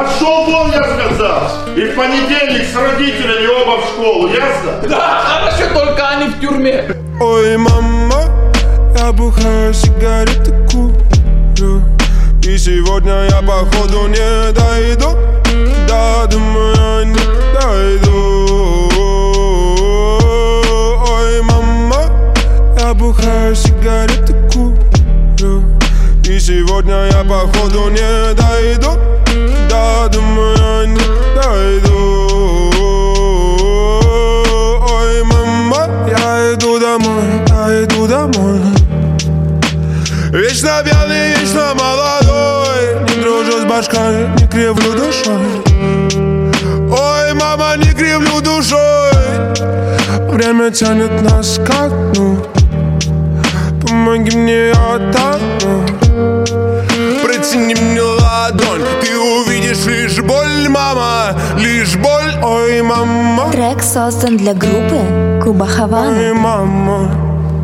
Пошел вон, я сказал! И в понедельник с родителями оба в школу, ясно? Да, хорошо, только они в тюрьме. Ой, мама, я бухаю, сигареты курю. И сегодня я походу не дойду. Да, думаю, не дойду. Ой, мама, я бухаю, сигареты курю. И сегодня я походу не дойду. Да, думаю, не дойду. Ой, мама, я иду домой, я иду домой. Вечно пьяный, вечно молодой. Не дружу с башкой, не кривлю душой. Ой, мама, не кривлю душой. Время тянет нас ко дну. Помоги мне, я тону. Протяни мне ладонь. Ты увидишь лишь боль, мама. Лишь боль, ой, мама. Трек создан для группы Куба Хавана. Ой, мама.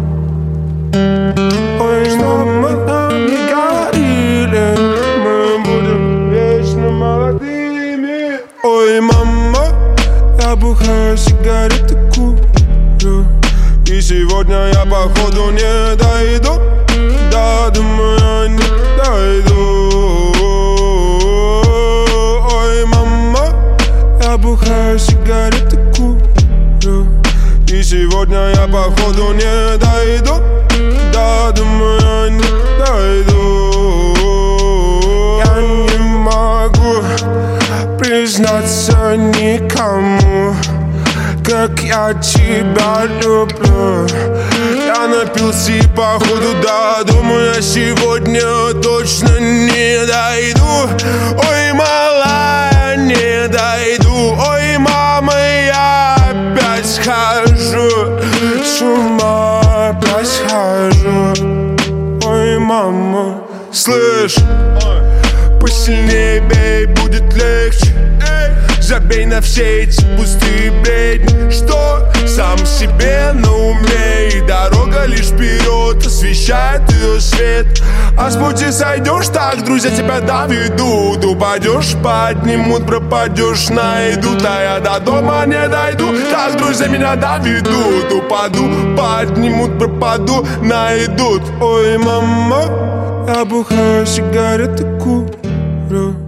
Ой, мама, нам не говорили, мы будем вечно молодыми. Ой, мама, я бухаю, сигареты курю. И сегодня я походу не дойду. Да, думаю, не дойду. Ой, мама, я бухаю, сигареты курю. И сегодня я походу не дойду. Да, думаю, не дойду. Я не могу признаться никому, как я тебя люблю. Я напился и походу, да, думаю, я сегодня точно не дойду. Ой, малая, не дойду. Ой, мама, я опять схожу с ума, опять схожу. Ой, мама, слышь, посильнее бей, будет легче. Забей на все эти пустые бредни. Что сам себе на уме. И дорога лишь вперед освещает ее свет. А с пути сойдешь, так друзья тебя доведут. Упадешь, поднимут, пропадешь, найдут. А я до дома не дойду, так друзья меня доведут. Упаду, поднимут, пропаду, найдут. Ой, мама, я бухаю, сигареты курю.